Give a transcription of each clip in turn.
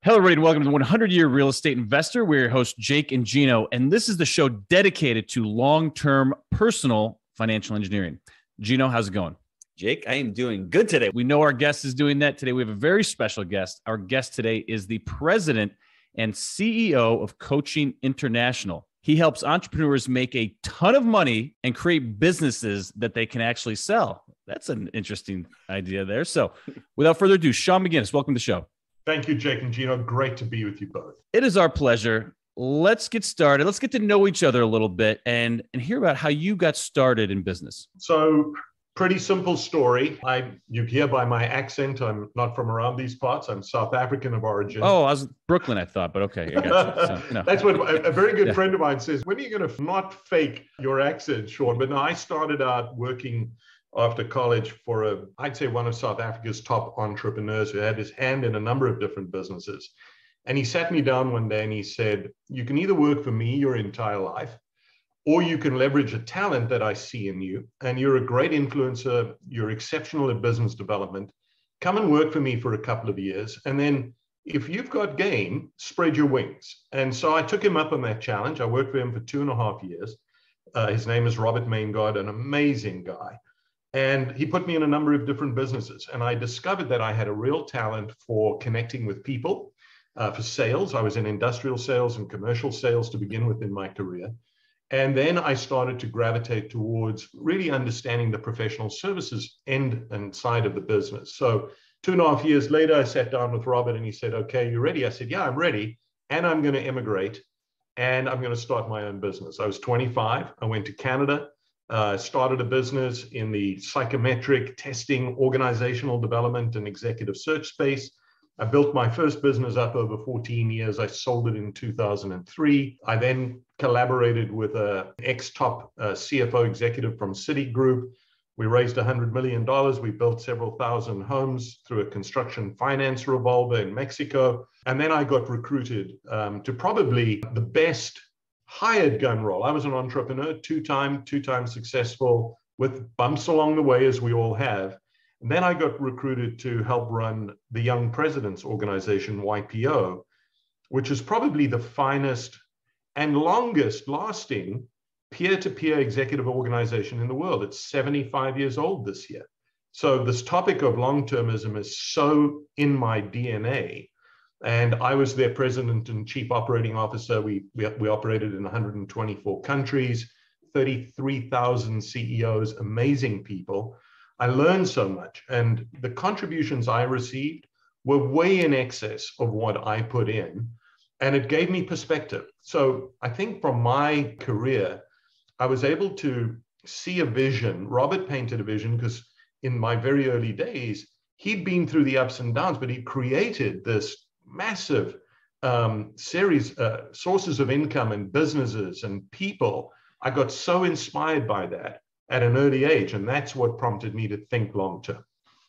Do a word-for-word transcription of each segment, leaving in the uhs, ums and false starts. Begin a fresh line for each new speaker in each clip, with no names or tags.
Hello, everybody, and welcome to the hundred year Real Estate Investor. We're your hosts, Jake and Gino, and this is the show dedicated to long-term personal financial engineering. Gino, how's it going?
Jake, I am doing good today.
We know our guest is doing that today. We have a very special guest. Our guest today is the president and C E O of Coaching International. He helps entrepreneurs make a ton of money and create businesses that they can actually sell. That's an interesting idea there. So without further ado, Sean McGinnis, welcome to the show.
Thank you, Jake and Gino. Great to be with you both.
It is our pleasure. Let's get started. Let's get to know each other a little bit and, and hear about how you got started in business.
So pretty simple story. I, you hear by my accent, I'm not from around these parts. I'm South African of origin.
Oh, I was Brooklyn, I thought, but okay. I got you. So, no.
That's what a, a very good
Yeah.
friend of mine says. When are you going to not fake your accent, Sean? But no, I started out working after college for a, I'd say one of South Africa's top entrepreneurs who had his hand in a number of different businesses. And he sat me down one day and he said, you can either work for me your entire life, or you can leverage a talent that I see in you. And you're a great influencer. You're exceptional at business development. Come and work for me for a couple of years. And then if you've got game, spread your wings. And so I took him up on that challenge. I worked for him for two and a half years. Uh, his name is Robert Maingard, an amazing guy. And he put me in a number of different businesses. And I discovered that I had a real talent for connecting with people, uh, for sales. I was in industrial sales and commercial sales to begin with in my career. And then I started to gravitate towards really understanding the professional services end and side of the business. So two and a half years later, I sat down with Robert and he said, okay, you ready? I said, yeah, I'm ready. And I'm going to immigrate and I'm going to start my own business. I was twenty-five. I went to Canada. Uh, started a business in the psychometric testing, organizational development, and executive search space. I built my first business up over fourteen years. I sold it in two thousand three. I then collaborated with an ex-top uh, C F O executive from Citigroup. We raised one hundred million dollars. We built several thousand homes through a construction finance revolver in Mexico. And then I got recruited um, to probably the best hired gun role. I was an entrepreneur, two-time, two-time successful with bumps along the way, as we all have. And then I got recruited to help run the Young Presidents Organization, Y P O, which is probably the finest and longest lasting peer-to-peer executive organization in the world. It's seventy-five years old this year. So this topic of long-termism is so in my D N A. And I was their president and chief operating officer. We, we, we operated in one hundred twenty-four countries, thirty-three thousand C E Os, amazing people. I learned so much. And the contributions I received were way in excess of what I put in. And it gave me perspective. So I think from my career, I was able to see a vision. Robert painted a vision because in my very early days, he'd been through the ups and downs, but he created this massive um, series, uh, sources of income and businesses and people. I got so inspired by that at an early age, and that's what prompted me to think long term.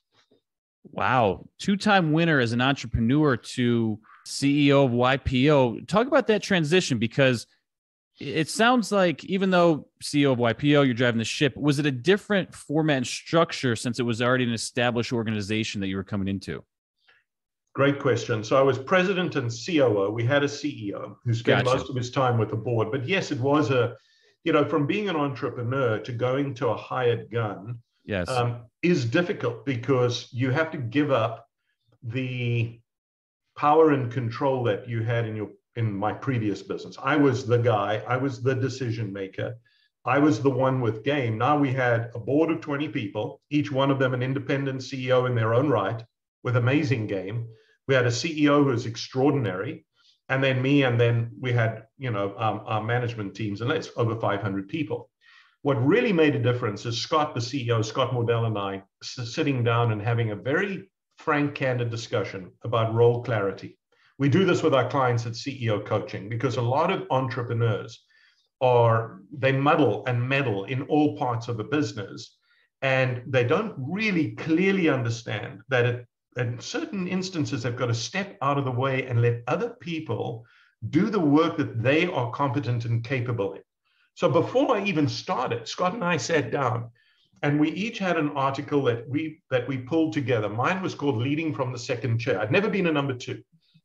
Wow. Two-time winner as an entrepreneur to C E O of Y P O. Talk about that transition, because it sounds like even though C E O of Y P O, you're driving the ship, was it a different format and structure since it was already an established organization that you were coming into?
Great question. So I was president and C O O. We had a C E O who spent
Gotcha.
most of his time with the board. But yes, it was a, you know, from being an entrepreneur to going to a hired gun
Yes.
um, is difficult because you have to give up the power and control that you had in your in my previous business. I was the guy. I was the decision maker. I was the one with game. Now we had a board of twenty people, each one of them an independent C E O in their own right, with amazing game. We had a C E O who was extraordinary, and then me, and then we had, you know, um, our management teams, and that's over five hundred people. What really made a difference is Scott, the C E O, Scott Mordell, and I s- sitting down and having a very frank, candid discussion about role clarity. We do this with our clients at C E O Coaching because a lot of entrepreneurs are, they muddle and meddle in all parts of the business, and they don't really clearly understand that it, in certain instances, they've got to step out of the way and let other people do the work that they are competent and capable in. So before I even started, Scott and I sat down and we each had an article that we that we pulled together. Mine was called Leading from the Second Chair. I'd never been a number two.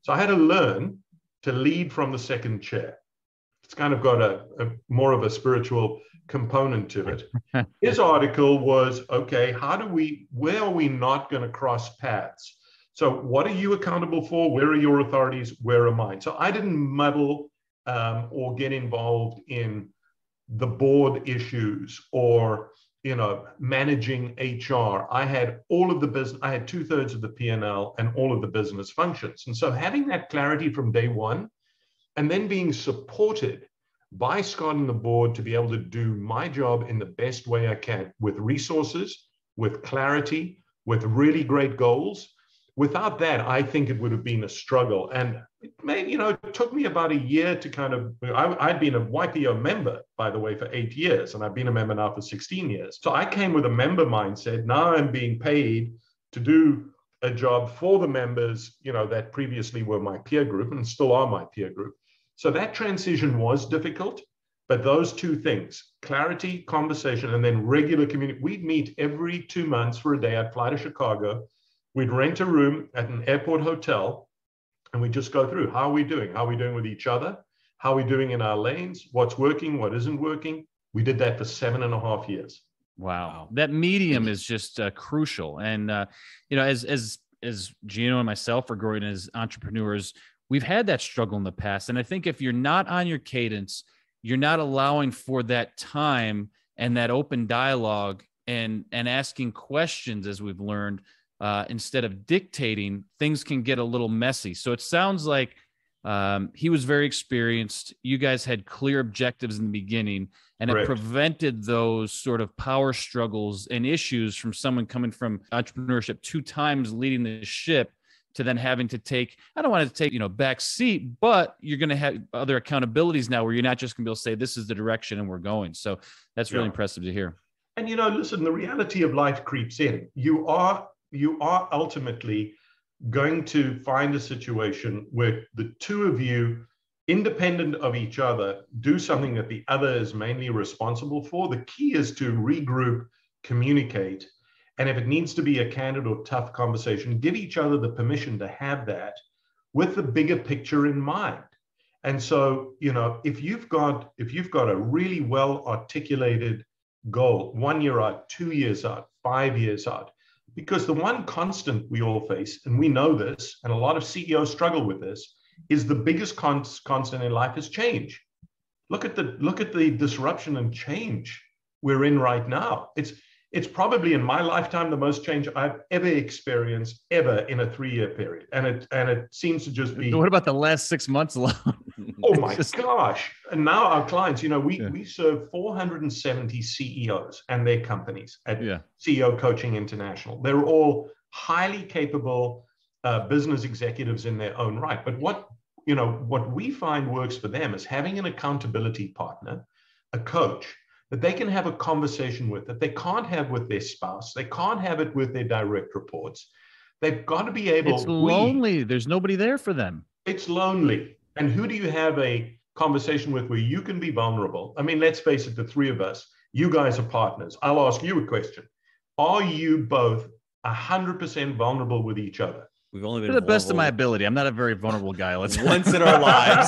So I had to learn to lead from the second chair. It's kind of got a, a more of a spiritual component to it. His article was, okay, how do we, where are we not going to cross paths? So what are you accountable for? Where are your authorities? Where are mine? So I didn't muddle um, or get involved in the board issues or, you know, managing H R. I had all of the business, I had two thirds of the P and L and all of the business functions. And so having that clarity from day one, and then being supported by Scott and the board to be able to do my job in the best way I can with resources, with clarity, with really great goals. Without that, I think it would have been a struggle. And it may, you know, it took me about a year to kind of, I, I'd been a Y P O member, by the way, for eight years, and I've been a member now for sixteen years. So I came with a member mindset. Now I'm being paid to do a job for the members, you know, that previously were my peer group and still are my peer group. So that transition was difficult, but those two things, clarity, conversation, and then regular community. We'd meet every two months for a day. I'd fly to Chicago. We'd rent a room at an airport hotel, and we'd just go through, how are we doing? How are we doing with each other? How are we doing in our lanes? What's working? What isn't working? We did that for seven and a half years.
Wow. That medium is just uh, crucial. And, uh, you know, as, as, as Gino and myself are growing as entrepreneurs, we've had that struggle in the past. And I think if you're not on your cadence, you're not allowing for that time and that open dialogue and, and asking questions, as we've learned, uh, instead of dictating, things can get a little messy. So it sounds like um, he was very experienced. You guys had clear objectives in the beginning, and it
Correct.
prevented those sort of power struggles and issues from someone coming from entrepreneurship two times leading the ship to then having to take, I don't want to take, you know, back seat, but you're going to have other accountabilities now where you're not just going to be able to say, this is the direction and we're going. So that's really
Yeah.
impressive to hear.
And, you know, listen, the reality of life creeps in. You are, you are ultimately going to find a situation where the two of you, independent of each other, do something that the other is mainly responsible for. The key is to regroup, communicate, and if it needs to be a candid or tough conversation, give each other the permission to have that with the bigger picture in mind. And so, you know, if you've got, if you've got a really well articulated goal, one year out, two years out, five years out, because the one constant we all face, and we know this, and a lot of C E Os struggle with this, is the biggest con- constant in life is change. Look at the, look at the disruption and change we're in right now. It's, It's probably in my lifetime the most change I've ever experienced ever in a three-year period, and it and it seems to just be.
What about the last six months alone?
Oh my just... gosh! And now our clients, you know, we
yeah.
we serve four hundred seventy C E Os and their companies at
yeah.
C E O Coaching International. They're all highly capable uh, business executives in their own right. But what you know, what we find works for them is having an accountability partner, a coach, that they can have a conversation with, that they can't have with their spouse. They can't have it with their direct reports. They've got to be able.
It's lonely. We, There's nobody there for them.
It's lonely. And who do you have a conversation with where you can be vulnerable? I mean, let's face it, the three of us, you guys are partners. I'll ask you a question. Are you both one hundred percent vulnerable with each other?
We've only been
to the best of my ability. I'm not a very vulnerable guy. Let's
once in our lives.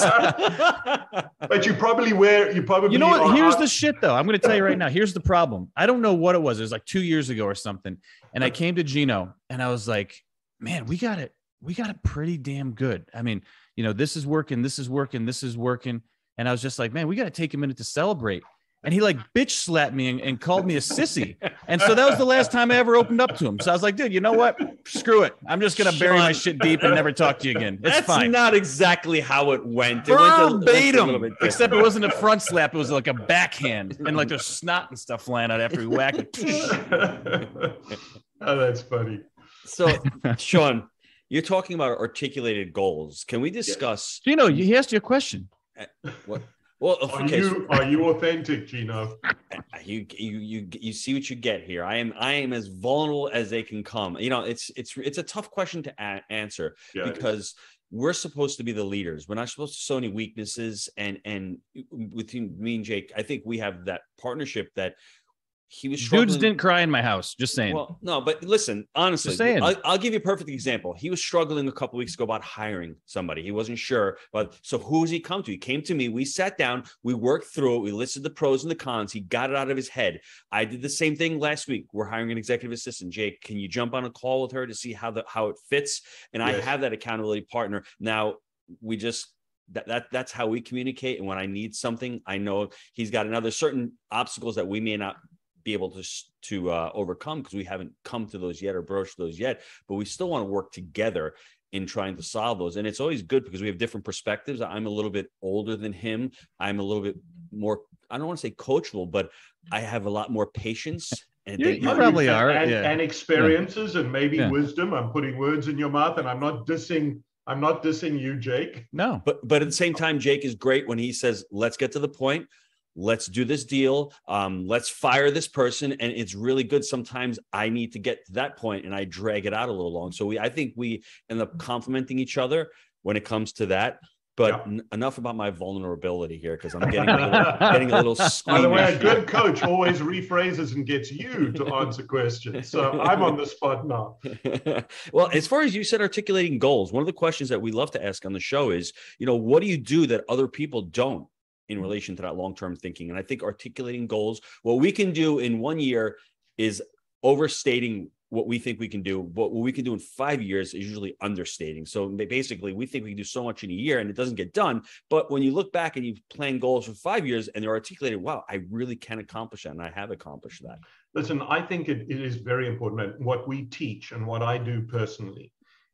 But you probably wear, you probably.
You know what?
Are,
Here's the shit, though. I'm going to tell you right now. Here's the problem. I don't know what it was. It was like two years ago or something. And I came to Gino and I was like, man, we got it. We got it pretty damn good. I mean, you know, this is working. This is working. This is working. And I was just like, man, we got to take a minute to celebrate. And he like bitch slapped me and, and called me a sissy. And so that was the last time I ever opened up to him. So I was like, dude, you know what? Screw it. I'm just going to bury my shit deep and never talk to you again. It's
That's
fine.
not exactly how it went. It verbatim.
Went a, except it wasn't a front slap. It was like a backhand. And like there's snot and stuff flying out after he whacked it.
Oh, that's funny.
So, Sean, you're talking about articulated goals. Can we discuss?
Yeah. Gino, he asked you a question.
What? Well,
are
okay.
you are you authentic, Gino?
You you you you see what you get here. I am I am as vulnerable as they can come. You know, it's it's it's a tough question to a- answer yeah, because we're supposed to be the leaders. We're not supposed to show any weaknesses. And and between me and Jake, I think we have that partnership that he was struggling.
Dudes didn't cry in my house. Just saying.
Well, no, but listen, honestly,
Just saying.
I'll, I'll give you a perfect example. He was struggling a couple of weeks ago about hiring somebody. He wasn't sure, but so who does he come to? He came to me. We sat down. We worked through it. We listed the pros and the cons. He got it out of his head. I did the same thing last week. We're hiring an executive assistant. Jake, can you jump on a call with her to see how the how it fits? And yes. I have that accountability partner. Now we just. That, that that's how we communicate. And when I need something, I know he's got another certain obstacles that we may not be able to to uh, overcome because we haven't come to those yet or broached those yet. But we still want to work together in trying to solve those. And it's always good because we have different perspectives. I'm a little bit older than him. I'm a little bit more, I don't want to say coachable, but I have a lot more patience. And
you, you probably are.
And,
yeah.
and experiences yeah. and maybe
yeah.
wisdom. I'm putting words in your mouth, and I'm not dissing I'm not dissing you, Jake.
No.
But but at the same time, Jake is great when he says, let's get to the point. Let's do this deal. Um, let's fire this person. And it's really good. Sometimes I need to get to that point and I drag it out a little long. So we I think we end up complimenting each other when it comes to that. But yeah. n- enough about my vulnerability here because I'm getting a little, getting a little squeamish.
By the way, a good coach always rephrases and gets you to answer questions. So I'm on the spot now.
Well, as far as you said, articulating goals, one of the questions that we love to ask on the show is, you know, what do you do that other people don't in relation to that long-term thinking? And I think articulating goals, what we can do in one year is overstating what we think we can do. What we can do in five years is usually understating. So basically, we think we can do so much in a year and it doesn't get done. But when you look back and you plan goals for five years and they're articulated, wow, I really can accomplish that. And I have accomplished that.
Listen, I think it, it is very important. What we teach and what I do personally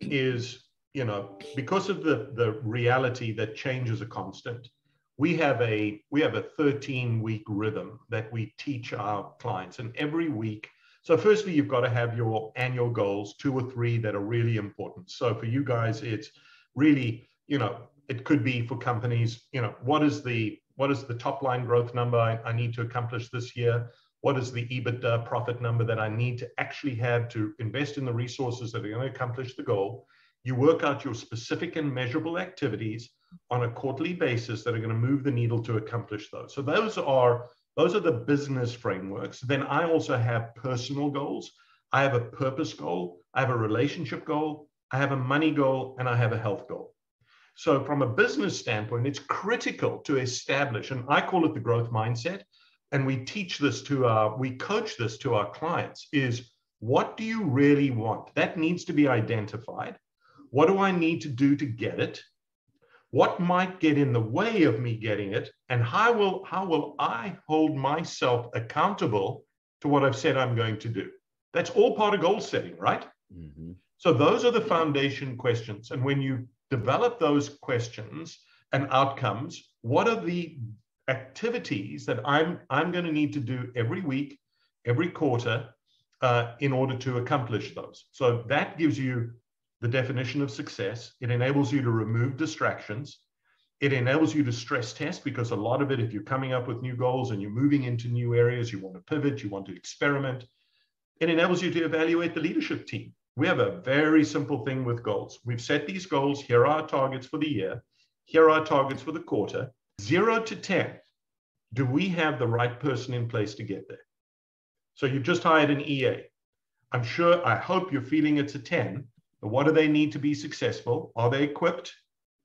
is, you know, because of the, the reality that change is a constant, we have a we have a thirteen week rhythm that we teach our clients. And every week, so firstly, you've got to have your annual goals, two or three that are really important. So for you guys, it's really, you know, it could be for companies, you know, what is the what is the top line growth number I, I need to accomplish this year? What is the EBITDA profit number that I need to actually have to invest in the resources that are going to accomplish the goal? You work out your specific and measurable activities on a quarterly basis that are going to move the needle to accomplish those. So those are Those are the business frameworks. Then I also have personal goals. I have a purpose goal. I have a relationship goal. I have a money goal, and I have a health goal. So from a business standpoint, it's critical to establish, and I call it the growth mindset. And we teach this to our, we coach this to our clients is, what do you really want? That needs to be identified. What do I need to do to get it? What might get in the way of me getting it? And how will, how will I hold myself accountable to what I've said I'm going to do? That's all part of goal setting, right? Mm-hmm. So those are the foundation questions. And when you develop those questions and outcomes, what are the activities that I'm, I'm going to need to do every week, every quarter, uh, in order to accomplish those? So that gives you the definition of success. It enables you to remove distractions. It enables you to stress test, because a lot of it, if you're coming up with new goals and you're moving into new areas, you want to pivot, you want to experiment. It enables you to evaluate the leadership team. We have a very simple thing with goals. We've set these goals. Here are our targets for the year. Here are our targets for the quarter. Zero to ten. Do we have the right person in place to get there? So you've just hired an E A. I'm sure, I hope you're feeling it's a ten. But what do they need to be successful? Are they equipped?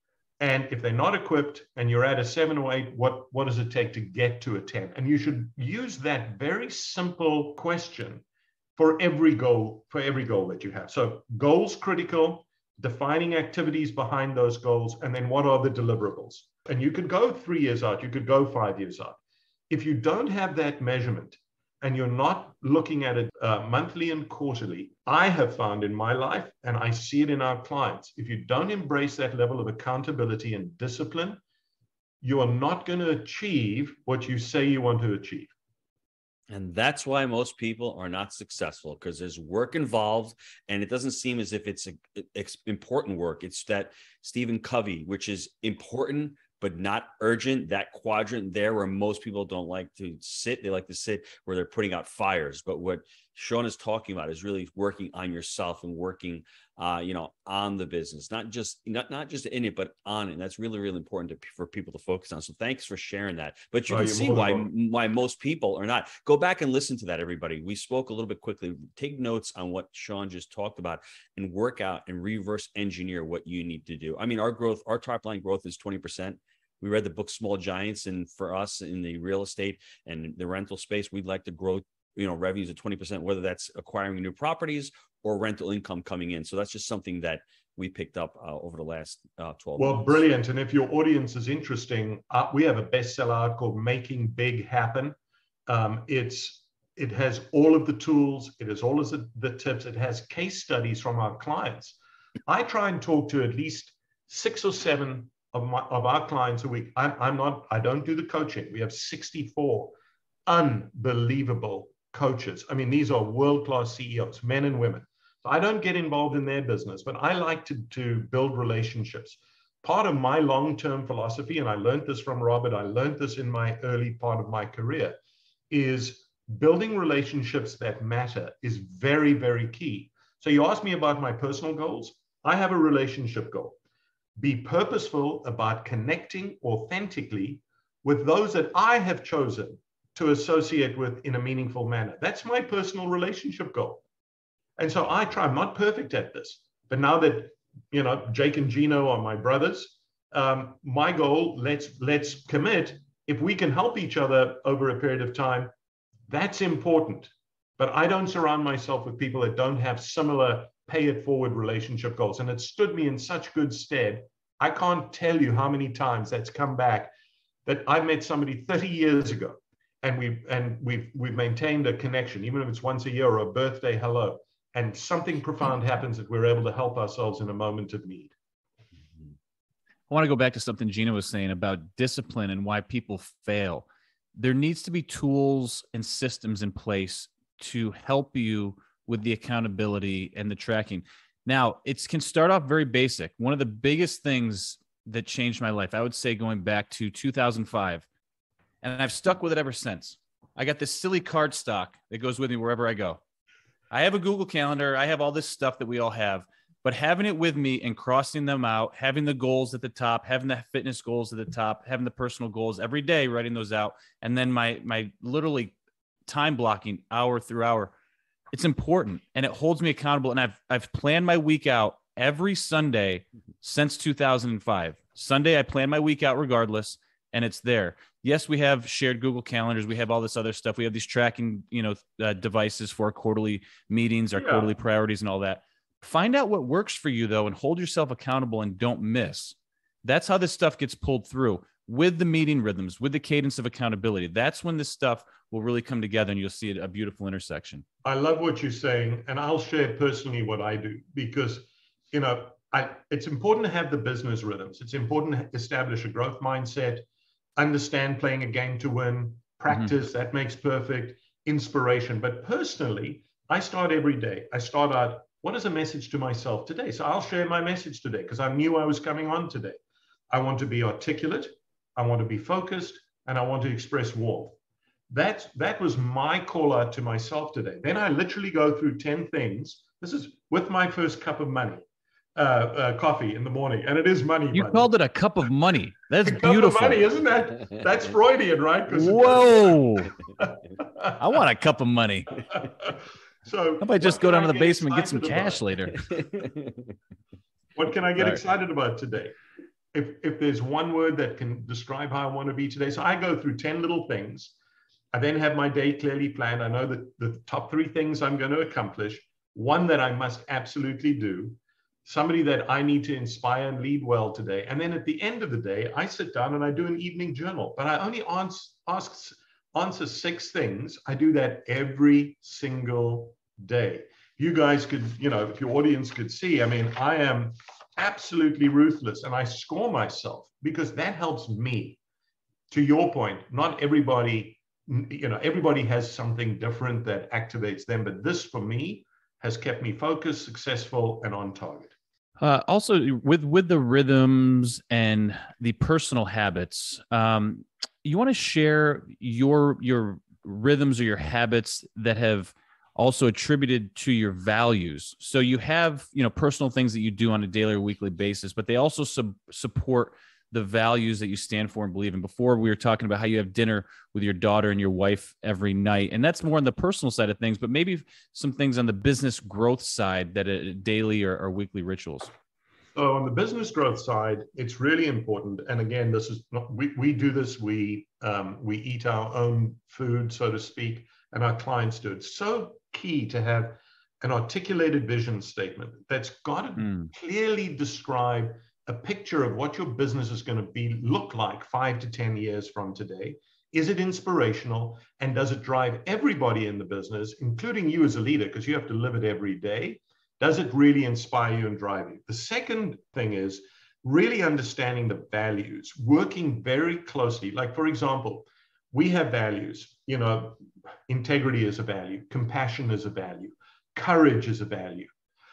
And if they're not equipped and you're at a seven or eight, what, what does it take to get to a ten? And you should use that very simple question for every goal, for every goal that you have. So goals critical, defining activities behind those goals, and then what are the deliverables? And you could go three years out, you could go five years out. If you don't have that measurement and you're not looking at it uh, monthly and quarterly, I have found in my life, and I see it in our clients, if you don't embrace that level of accountability and discipline, you are not going to achieve what you say you want to achieve.
And that's why most people are not successful, because there's work involved, and it doesn't seem as if it's a, it's important work. It's that Stephen Covey, which is important, but not urgent, that quadrant there where most people don't like to sit. They like to sit where they're putting out fires. But what Sean is talking about is really working on yourself and working uh, you know, on the business, not just not not just in it, but on it. And that's really, really important to, for people to focus on. So thanks for sharing that. But you
Oh,
can
you're
see
more
why
than welcome.
why most people are not. Go back and listen to that, everybody. We spoke a little bit quickly. Take notes on what Sean just talked about and work out and reverse engineer what you need to do. I mean, our growth, our top line growth is twenty percent. We read the book Small Giants, and for us in the real estate and the rental space, we'd like to grow, you know, revenues of twenty percent, whether that's acquiring new properties or rental income coming in. So that's just something that we picked up uh, over the last uh, twelve
Well,
months.
brilliant. And if your audience is interesting, uh, we have a bestseller out called Making Big Happen. Um, it's it has all of the tools. It has all of the, the tips. It has case studies from our clients. I try and talk to at least six or seven of my of our clients a week. I'm, I'm not. I don't do the coaching. We have sixty-four unbelievable coaches. I mean, these are world-class C E Os, men and women. So I don't get involved in their business, but I like to, to build relationships. Part of my long-term philosophy, and I learned this from Robert, I learned this in my early part of my career, is building relationships that matter is very, very key. So you asked me about my personal goals. I have a relationship goal. Be purposeful about connecting authentically with those that I have chosen to associate with in a meaningful manner. That's my personal relationship goal. And so I try. I'm not perfect at this, but now that, you know, Jake and Gino are my brothers, um, my goal, let's let's commit. If we can help each other over a period of time, that's important. But I don't surround myself with people that don't have similar pay it forward relationship goals. And it stood me in such good stead. I can't tell you how many times that's come back, that I met somebody thirty years ago, and we've and we've we've maintained a connection, even if it's once a year or a birthday hello. And something profound happens that we're able to help ourselves in a moment of need.
I want to go back to something Gina was saying about discipline and why people fail. There needs to be tools and systems in place to help you with the accountability and the tracking. Now, it can start off very basic. One of the biggest things that changed my life, I would say going back to two thousand five, and I've stuck with it ever since. I got this silly card stock that goes with me wherever I go. I have a Google Calendar. I have all this stuff that we all have, but having it with me and crossing them out, having the goals at the top, having the fitness goals at the top, having the personal goals every day, writing those out. And then my, my literally time blocking hour through hour, it's important and it holds me accountable. And I've, I've planned my week out every Sunday since two thousand five. Sunday, I plan my week out regardless, and it's there. Yes, we have shared Google Calendars. We have all this other stuff. We have these tracking, you know, uh, devices for our quarterly meetings, our yeah. quarterly priorities and all that. Find out what works for you, though, and hold yourself accountable and don't miss. That's how this stuff gets pulled through with the meeting rhythms, with the cadence of accountability. That's when this stuff will really come together and you'll see a beautiful intersection.
I love what you're saying. And I'll share personally what I do because, you know, I, it's important to have the business rhythms. It's important to establish a growth mindset, understand playing a game to win, practice, mm-hmm. that makes perfect, inspiration. But personally, I start every day. I start out, what is a message to myself today? So I'll share my message today because I knew I was coming on today. I want to be articulate, I want to be focused, and I want to express warmth. That, that was my call out to myself today. Then I literally go through ten things. This is with my first cup of money. Uh, uh, coffee in the morning, and it is money.
You
money.
called it a cup of money. That's
a
beautiful.
Cup of money, isn't that? That's Freudian, right?
Whoa! I want a cup of money.
So,
how about I just go down to the basement and get some cash later?
What can I get
right.
excited about today? If if there's one word that can describe how I want to be today, so I go through ten little things. I then have my day clearly planned. I know that the top three things I'm going to accomplish. One that I must absolutely do. Somebody that I need to inspire and lead well today. And then at the end of the day, I sit down and I do an evening journal, but I only answer, ask, answer six things. I do that every single day. You guys could, you know, if your audience could see, I mean, I am absolutely ruthless and I score myself because that helps me. To your point, not everybody, you know, everybody has something different that activates them, but this for me has kept me focused, successful, and on target.
Uh, also, with with the rhythms and the personal habits, um, you want to share your your rhythms or your habits that have also attributed to your values. So you have, you know, personal things that you do on a daily or weekly basis, but they also sub- support the values that you stand for and believe in. Before, we were talking about how you have dinner with your daughter and your wife every night, and that's more on the personal side of things, but maybe some things on the business growth side that are daily or, or weekly rituals.
So on the business growth side, it's really important. And again, this is not, we, we do this, we, um, we eat our own food, so to speak, and our clients do it. It's so key to have an articulated vision statement that's got to mm. clearly describe a picture of what your business is going to be look like five to ten years from today. Is it inspirational, and does it drive everybody in the business, including you as a leader, because you have to live it every day? Does it really inspire you and drive you? The second thing is really understanding the values, working very closely. Like, for example, we have values, you know, integrity is a value, compassion is a value, courage is a value,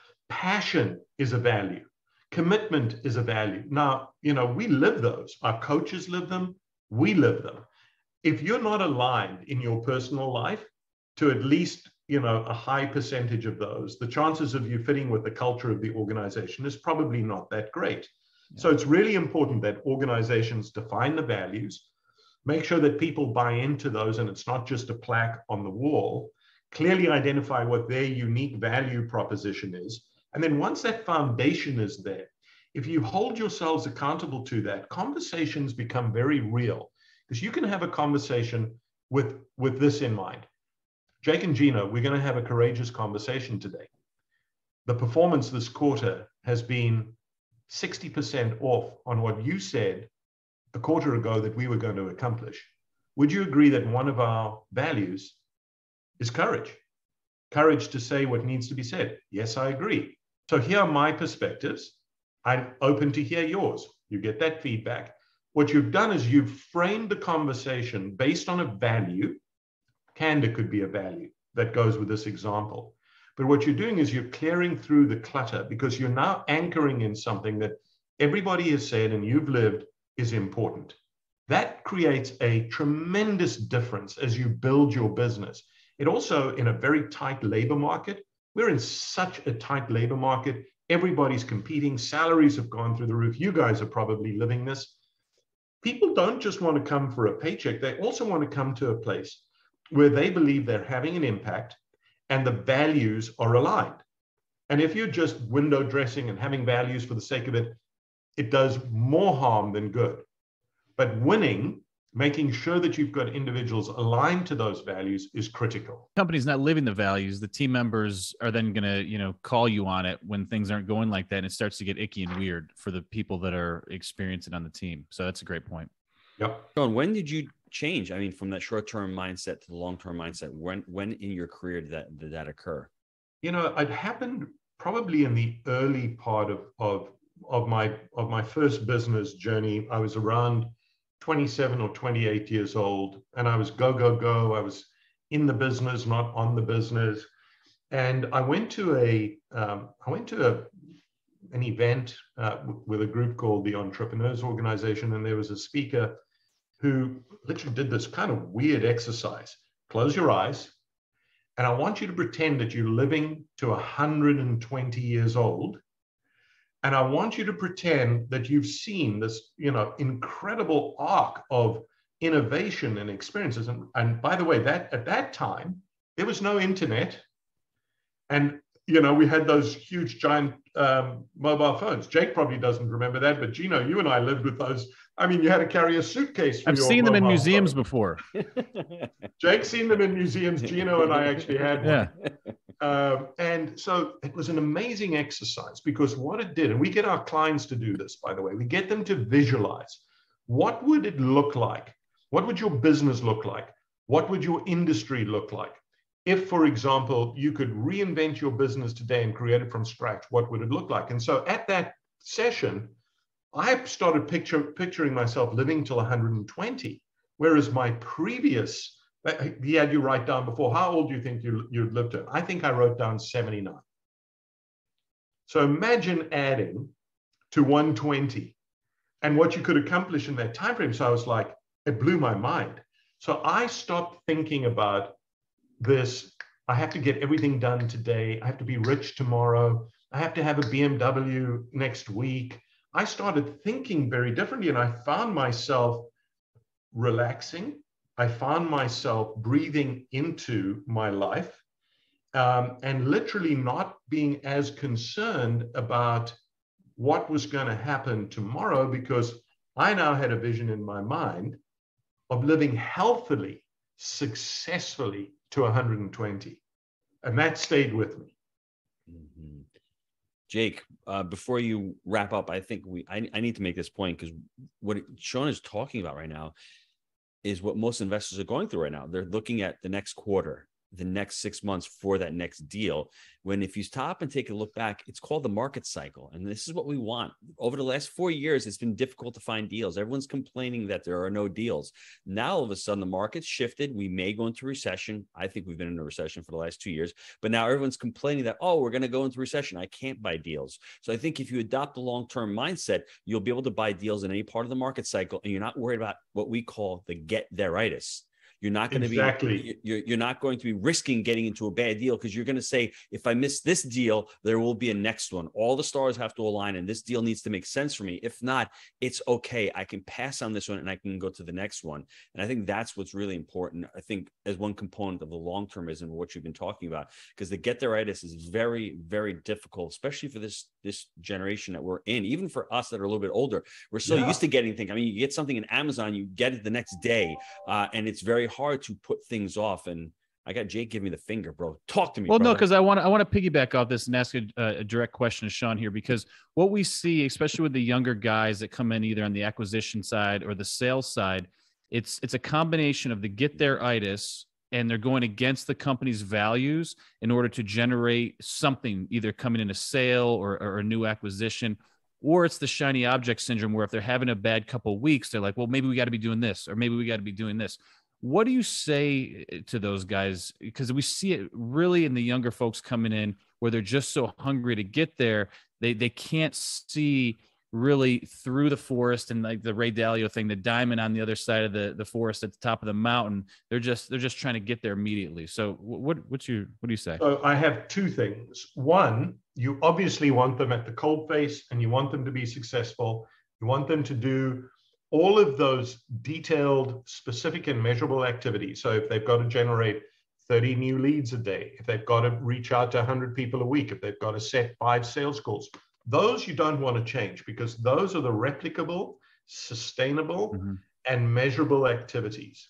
passion is a value, commitment is a value. Now, you know, we live those. Our coaches live them. We live them. If you're not aligned in your personal life to at least, you know, a high percentage of those, the chances of you fitting with the culture of the organization is probably not that great. Yeah. So it's really important that organizations define the values, make sure that people buy into those, and it's not just a plaque on the wall, clearly identify what their unique value proposition is. And then once that foundation is there, if you hold yourselves accountable to that, conversations become very real, because you can have a conversation with, with this in mind. Jake and Gino, we're going to have a courageous conversation today. The performance this quarter has been sixty percent off on what you said a quarter ago that we were going to accomplish. Would you agree that one of our values is courage? Courage to say what needs to be said. Yes, I agree. So here are my perspectives. I'm open to hear yours. You get that feedback. What you've done is you've framed the conversation based on a value. Candor could be a value that goes with this example. But what you're doing is you're clearing through the clutter, because you're now anchoring in something that everybody has said and you've lived is important. That creates a tremendous difference as you build your business. It also, in a very tight labor market, we're in such a tight labor market. Everybody's competing. Salaries have gone through the roof. You guys are probably living this. People don't just want to come for a paycheck. They also want to come to a place where they believe they're having an impact and the values are aligned. And if you're just window dressing and having values for the sake of it, it does more harm than good. But winning, making sure that you've got individuals aligned to those values is critical.
Company's not living the values. The team members are then going to, you know, call you on it when things aren't going like that. And it starts to get icky and weird for the people that are experiencing on the team. So that's a great point.
Yep.
Sean, when did you change? I mean, from that short-term mindset to the long-term mindset, when, when in your career did that, did that occur?
You know, it happened probably in the early part of, of, of my, of my first business journey. I was around twenty-seven or twenty-eight years old, and I was go, go, go. I was in the business, not on the business. And I went to a, um, I went to a, an event uh, with a group called the Entrepreneurs Organization. And there was a speaker who literally did this kind of weird exercise. Close your eyes. And I want you to pretend that you're living to one hundred twenty years old. And I want you to pretend that you've seen this, you know, incredible arc of innovation and experiences. And, and by the way, that at that time, there was no internet. And, you know, we had those huge, giant um, mobile phones. Jake probably doesn't remember that, but Gino, you and I lived with those. I mean, you had to carry a suitcase. For
I've
your
seen them in
mobile
museums
phone.
before.
Jake's seen them in museums. Gino and I actually had one.
Yeah.
Um, and so it was an amazing exercise, because what it did, and we get our clients to do this, by the way, we get them to visualize. What would it look like? What would your business look like? What would your industry look like? If, for example, you could reinvent your business today and create it from scratch, what would it look like? And so at that session, I started picture, picturing myself living till one hundred twenty, whereas my previous, he had you write down before, how old do you think you, you'd lived to? I think I wrote down seventy-nine. So imagine adding to one hundred twenty and what you could accomplish in that time frame. So I was like, it blew my mind. So I stopped thinking about this I have to get everything done today. I have to be rich tomorrow. I have to have a B M W next week. I started thinking very differently, and I found myself relaxing. I found myself breathing into my life, um, and literally not being as concerned about what was going to happen tomorrow, because I now had a vision in my mind of living healthily, successfully to one hundred twenty. And that stayed with me.
Mm-hmm. Jake, uh, before you wrap up, I think we I, I need to make this point, because what Sean is talking about right now is what most investors are going through right now. They're looking at the next quarter, the next six months for that next deal. When if you stop and take a look back, it's called the market cycle. And this is what we want. Over the last four years, it's been difficult to find deals. Everyone's complaining that there are no deals. Now, all of a sudden, the market's shifted. We may go into recession. I think we've been in a recession for the last two years. But now everyone's complaining that, oh, we're going to go into recession. I can't buy deals. So I think if you adopt a long-term mindset, you'll be able to buy deals in any part of the market cycle. And you're not worried about what we call the get-there-itis. You're not going
exactly.
to be you're, you're not going to be risking getting into a bad deal, because you're going to say, if I miss this deal, there will be a next one. All the stars have to align, and this deal needs to make sense for me. If not, it's okay. I can pass on this one and I can go to the next one. And I think that's what's really important, I think, as one component of the long-termism of what you've been talking about, because the get-there-itis is very, very difficult, especially for this this generation that we're in. Even for us that are a little bit older, we're so yeah. used to getting things. I mean, you get something in Amazon, you get it the next day, uh, and it's very hard to put things off. And I got Jake giving me the finger, bro. Talk to me.
Well,
brother.
no, because I want to I want to piggyback off this and ask a, a direct question to Sean here, because what we see, especially with the younger guys that come in either on the acquisition side or the sales side, it's it's a combination of the get there itis, and they're going against the company's values in order to generate something, either coming in a sale or, or a new acquisition. Or it's the shiny object syndrome, where if they're having a bad couple of weeks, they're like, well, maybe we got to be doing this, or maybe we got to be doing this. What do you say to those guys? Because we see it really in the younger folks coming in, where they're just so hungry to get there. They they can't see really through the forest, and like the Ray Dalio thing, the diamond on the other side of the, the forest at the top of the mountain. They're just they're just trying to get there immediately. So what what's you what do you say?
So I have two things. One, you obviously want them at the cold face, and you want them to be successful. You want them to do all of those detailed, specific, and measurable activities. So if they've got to generate thirty new leads a day, if they've got to reach out to one hundred people a week, if they've got to set five sales calls, those you don't want to change, because those are the replicable, sustainable, mm-hmm. and measurable activities.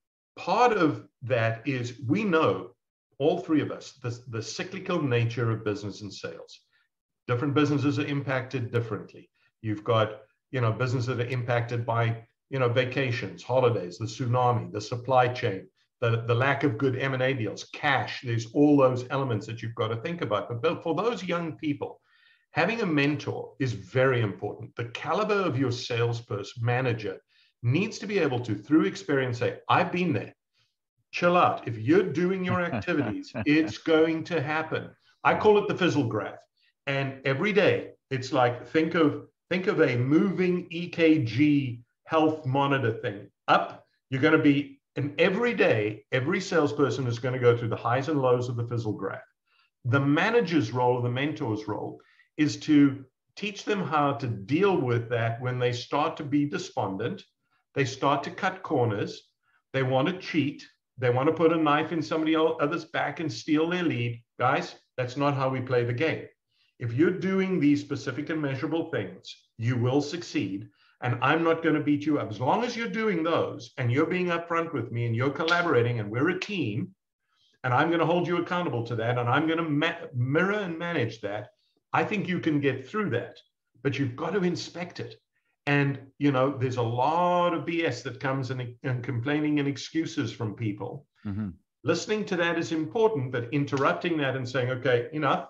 Part of that is, we know, all three of us, the, the cyclical nature of business and sales. Different businesses are impacted differently. You've got you know, businesses that are impacted by, you know, vacations, holidays, the tsunami, the supply chain, the, the lack of good M and A deals, cash. There's all those elements that you've got to think about. But for those young people, having a mentor is very important. The caliber of your salesperson, manager, needs to be able to, through experience, say, I've been there. Chill out. If you're doing your activities, it's going to happen. I call it the fizzle graph. And every day, it's like, think of Think of a moving E K G health monitor thing. Up, you're going to be, and every day, every salesperson is going to go through the highs and lows of the fizzle graph. The manager's role, or the mentor's role, is to teach them how to deal with that when they start to be despondent, they start to cut corners, they want to cheat, they want to put a knife in somebody else's back and steal their lead. Guys, that's not how we play the game. If you're doing these specific and measurable things, you will succeed. And I'm not going to beat you up. As long as you're doing those and you're being upfront with me and you're collaborating and we're a team, and I'm going to hold you accountable to that, and I'm going to ma- mirror and manage that, I think you can get through that. But you've got to inspect it. And, you know, there's a lot of B S that comes in, in complaining and excuses from people. Mm-hmm. Listening to that is important, but interrupting that and saying, okay, enough.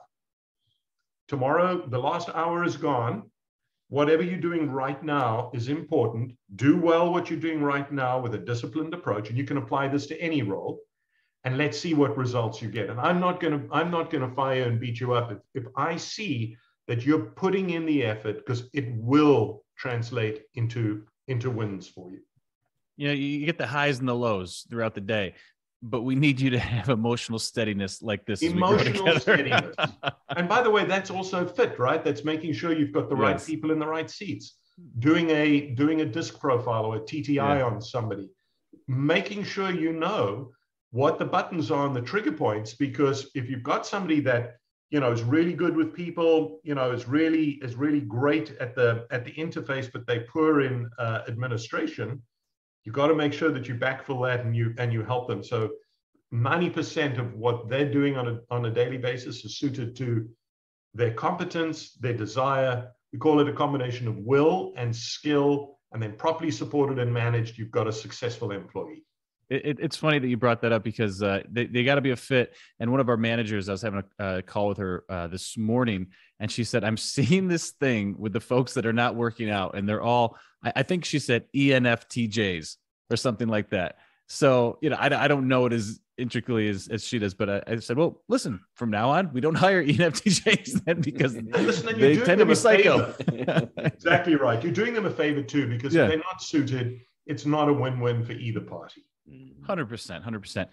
Tomorrow, the last hour is gone. Whatever you're doing right now is important. Do well what you're doing right now with a disciplined approach, and you can apply this to any role. And let's see what results you get. And I'm not going to I'm not going to fire and beat you up if, if I see that you're putting in the effort, because it will translate into into wins for you.
You know, you get the highs and the lows throughout the day. but we need you to have emotional steadiness like this.
Emotional steadiness. And by the way, that's also fit, right? That's making sure you've got the yes. right people in the right seats. Doing a doing a disc profile or a T T I yeah. on somebody, making sure you know what the buttons are on the trigger points, because if you've got somebody that, you know, is really good with people, you know, is really is really great at the at the interface, but they're poor in uh, administration, you've got to make sure that you backfill that and you and you help them. So ninety percent of what they're doing on a on a daily basis is suited to their competence, their desire. We call it a combination of will and skill, and then properly supported and managed, you've got a successful employee.
It, it's funny that you brought that up, because uh, they, they got to be a fit. And one of our managers, I was having a uh, call with her uh, this morning, and she said, I'm seeing this thing with the folks that are not working out, and they're all, I, I think she said E N F T Js or something like that. So, you know, I, I don't know it as intricately as, as she does, but I, I said, well, listen, from now on, we don't hire E N F T Js then, because
listen,
they tend to be psycho.
Exactly right. You're doing them a favor too, because yeah. if they're not suited, it's not a win-win for either party.
one hundred percent, one hundred percent.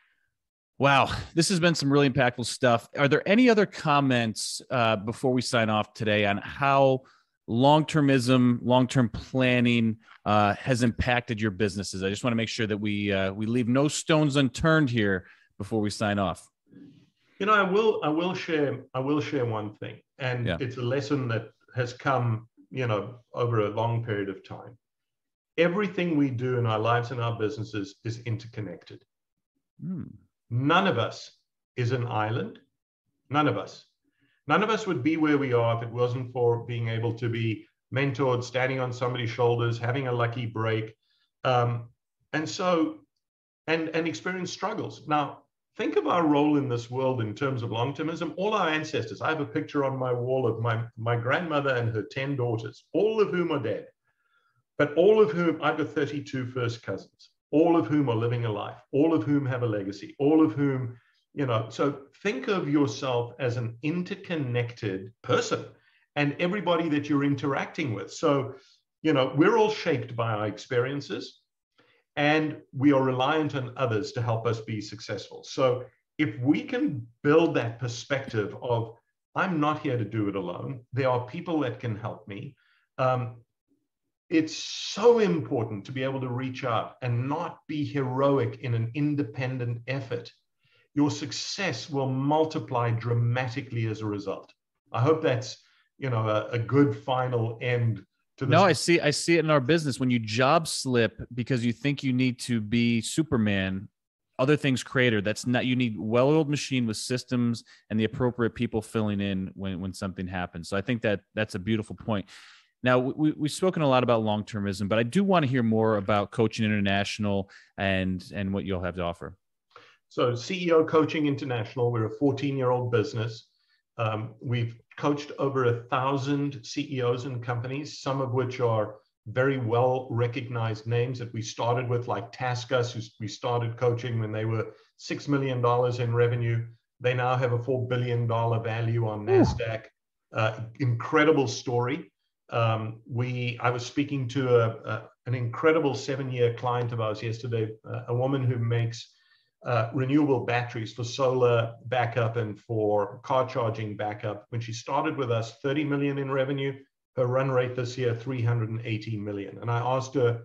Wow, this has been some really impactful stuff. Are there any other comments uh, before we sign off today on how long-termism, long-term planning uh, has impacted your businesses? I just want to make sure that we uh, we leave no stones unturned here before we sign off.
You know, I will I will share I will share one thing, and yeah. it's a lesson that has come, you know, over a long period of time. Everything we do in our lives and our businesses is interconnected. Mm. None of us is an island. None of us. None of us would be where we are if it wasn't for being able to be mentored, standing on somebody's shoulders, having a lucky break, um, and so, and, and experience struggles. Now, think of our role in this world in terms of long-termism. All our ancestors, I have a picture on my wall of my, my grandmother and her ten daughters, all of whom are dead. But all of whom, I've got thirty-two first cousins, all of whom are living a life, all of whom have a legacy, all of whom, you know, so think of yourself as an interconnected person and everybody that you're interacting with. So, you know, we're all shaped by our experiences, and we are reliant on others to help us be successful. So if we can build that perspective of, I'm not here to do it alone, there are people that can help me. Um, It's so important to be able to reach out and not be heroic in an independent effort. Your success will multiply dramatically as a result. I hope that's, you know, a, a good final end to this.
No, I see. I see it in our business. When you job slip because you think you need to be Superman, other things creator. That's not. You need well-oiled machine with systems and the appropriate people filling in when when something happens. So I think that that's a beautiful point. Now, we, we've spoken a lot about long-termism, but I do want to hear more about Coaching International and, and what you'll have to offer.
So C E O Coaching International, we're a fourteen-year-old business. Um, we've coached over a thousand C E Os and companies, some of which are very well-recognized names that we started with, like TaskUs, who we started coaching when they were six million dollars in revenue. They now have a four billion dollars value on NASDAQ. Uh, incredible story. Um, we, I was speaking to a, a, an incredible seven-year client of ours yesterday, uh, a woman who makes uh, renewable batteries for solar backup and for car charging backup. When she started with us, thirty million in revenue, her run rate this year, three hundred eighty million. And I asked her,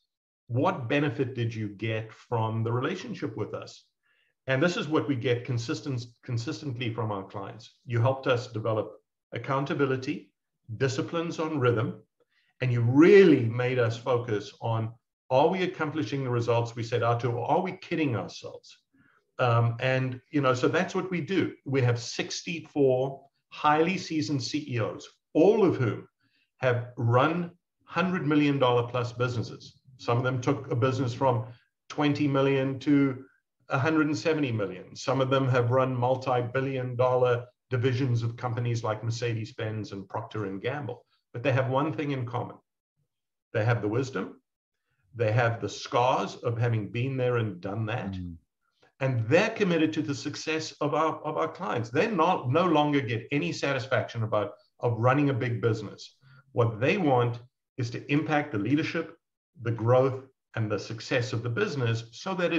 what benefit did you get from the relationship with us? And this is what we get consistent, consistently from our clients. You helped us develop accountability, disciplines on rhythm, and you really made us focus on, are we accomplishing the results we set out to, or are we kidding ourselves? Um, and, you know, so that's what we do. We have sixty-four highly seasoned C E Os, all of whom have run one hundred million dollars plus businesses. Some of them took a business from twenty million to one hundred seventy million. Some of them have run multi-billion dollar divisions of companies like Mercedes-Benz and Procter and Gamble, but they have one thing in common. They have the wisdom, they have the scars of having been there and done that, mm. and they're committed to the success of our, of our clients. They not, no longer get any satisfaction about of running a big business. What they want is to impact the leadership, the growth, and the success of the business so that it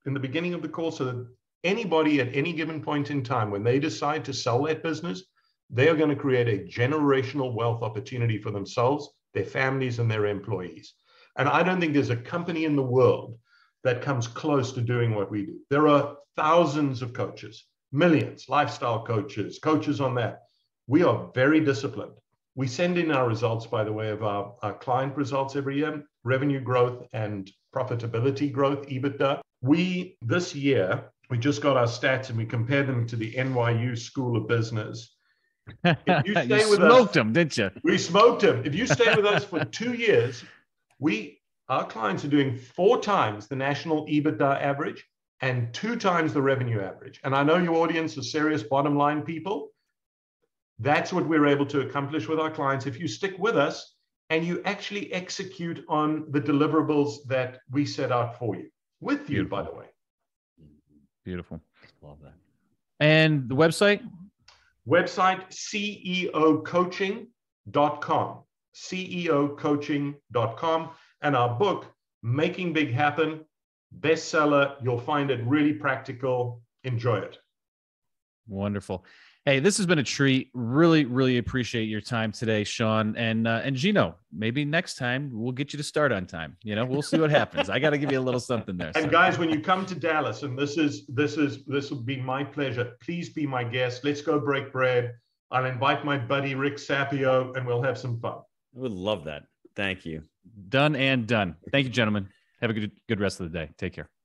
in the beginning of the call so that anybody at any given point in time, when they decide to sell that business, they are going to create a generational wealth opportunity for themselves, their families, and their employees. And I don't think there's a company in the world that comes close to doing what we do. There are thousands of coaches, millions, lifestyle coaches, coaches on that. We are very disciplined. We send in our results, by the way, of our, our client results every year, revenue growth and profitability growth, EBITDA. We, this year, we just got our stats and we compared them to the N Y U School of Business. If you stay
you
with
smoked
us,
them, didn't you?
We smoked them. If you stay with us for two years, we our clients are doing four times the national EBITDA average and two times the revenue average. And I know your audience is serious bottom line people. That's what we're able to accomplish with our clients if you stick with us and you actually execute on the deliverables that we set out for you, with you,
Beautiful.
by the way.
Beautiful.
Love that.
And the website?
Website, C E O coaching dot com. C E O coaching dot com. And our book, Making Big Happen, bestseller. You'll find it really practical. Enjoy it.
Wonderful. Hey, this has been a treat. Really, really appreciate your time today, Sean. And uh, and Gino, maybe next time we'll get you to start on time. You know, we'll see what happens. I got to give you a little something there.
And
so.
guys, when you come to Dallas, and this is this is this will be my pleasure. Please be my guest. Let's go break bread. I'll invite my buddy Rick Sapio, and we'll have some fun.
I would love that. Thank you.
Done and done. Thank you, gentlemen. Have a good good rest of the day. Take care.